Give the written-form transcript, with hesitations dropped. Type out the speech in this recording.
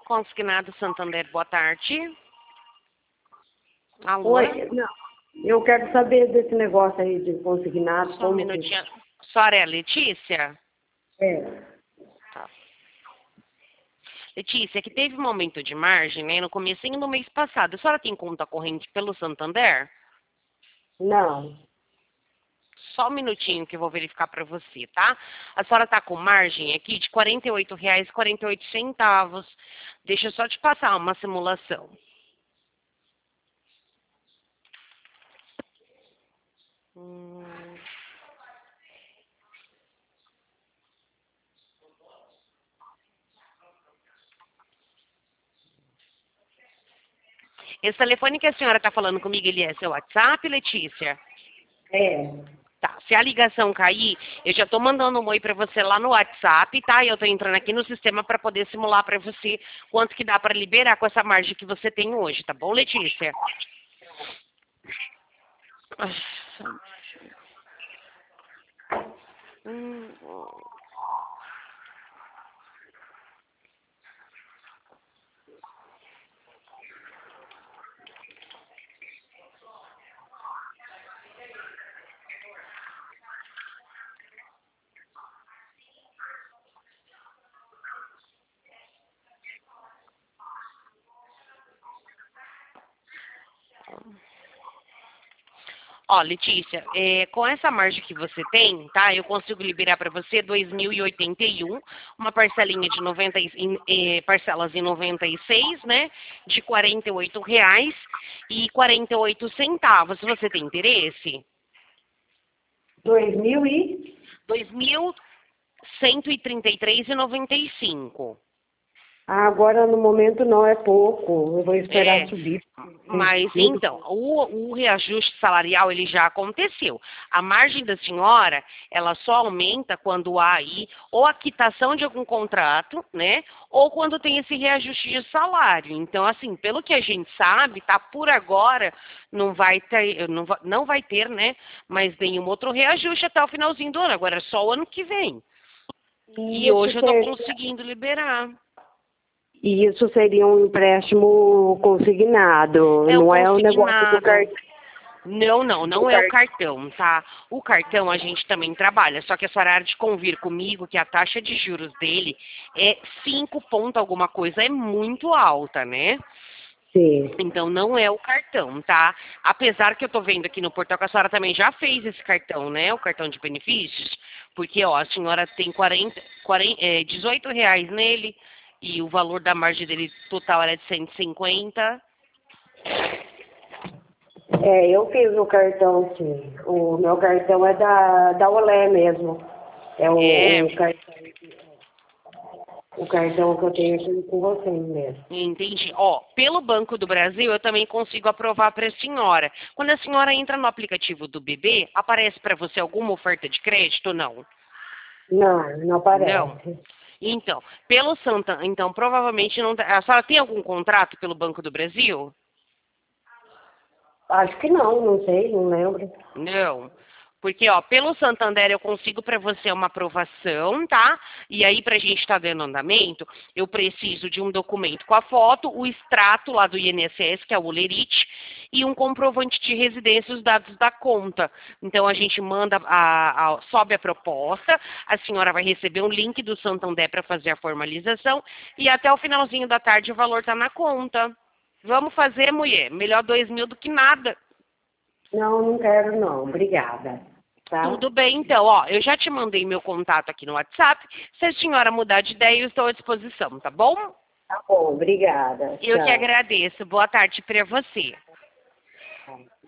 Consignado Santander, boa tarde. Alô? Oi, não. Eu quero saber desse negócio aí de consignado. Só um minutinho. A senhora é a Letícia? É. Tá. Letícia, que teve um aumento de margem, né, no comecinho do mês passado. A senhora tem conta corrente pelo Santander? Não. Só um minutinho que eu vou verificar para você, tá? A senhora tá com margem aqui de R$ 48,48. Deixa eu só te passar uma simulação. Esse telefone que a senhora está falando comigo, ele é seu WhatsApp, Letícia? É. Tá, se a ligação cair, eu já estou mandando um oi para você lá no WhatsApp, tá? E eu estou entrando aqui no sistema para poder simular para você quanto que dá para liberar com essa margem que você tem hoje, tá bom, Letícia? Ó, Letícia, com essa margem que você tem, tá? Eu consigo liberar para você 2.081, uma parcelinha de 90, parcelas em 96, né? De R$ 48,48. Você tem interesse? 2.000 e... 2.133,95. Agora, no momento, não é pouco. Eu vou esperar subir. Mas então, o reajuste salarial ele já aconteceu. A margem da senhora, ela só aumenta quando há aí ou a quitação de algum contrato, né? Ou quando tem esse reajuste de salário. Então, assim, pelo que a gente sabe, tá por agora não vai ter, né? Mas nenhum outro reajuste até o finalzinho do ano. Agora é só o ano que vem. E hoje eu estou conseguindo liberar. E isso seria um empréstimo consignado, não é o negócio do cartão. Não é o cartão, tá? O cartão a gente também trabalha, só que a senhora há de convir comigo que a taxa de juros dele é 5 ponto alguma coisa, é muito alta, né? Sim. Então não é o cartão, tá? Apesar que eu tô vendo aqui no portal que a senhora também já fez esse cartão, né? O cartão de benefícios, porque ó, a senhora tem R$ 18 nele e o valor da margem dele total era de 150. Eu fiz o cartão, sim. O meu cartão é da Olé mesmo. O cartão que eu tenho aqui com vocês mesmo. Entendi. Ó, pelo Banco do Brasil, eu também consigo aprovar para a senhora. Quando a senhora entra no aplicativo do BB, aparece para você alguma oferta de crédito ou não? Não aparece. Não. Então, então provavelmente não. A senhora tem algum contrato pelo Banco do Brasil? Acho que não sei, não lembro. Não. Porque, ó, pelo Santander eu consigo para você uma aprovação, tá? E aí, pra gente estar dando andamento, eu preciso de um documento com a foto, o extrato lá do INSS, que é o Olerite, e um comprovante de residência, os dados da conta. Então, a gente manda, sobe a proposta, a senhora vai receber um link do Santander para fazer a formalização, e até o finalzinho da tarde o valor tá na conta. Vamos fazer, mulher. Melhor 2.000 do que nada. Não quero não. Obrigada. Tá? Tudo bem, então. Ó, eu já te mandei meu contato aqui no WhatsApp. Se a senhora mudar de ideia, eu estou à disposição, tá bom? Tá bom, obrigada. Eu Tchau. que agradeço. Boa tarde para você.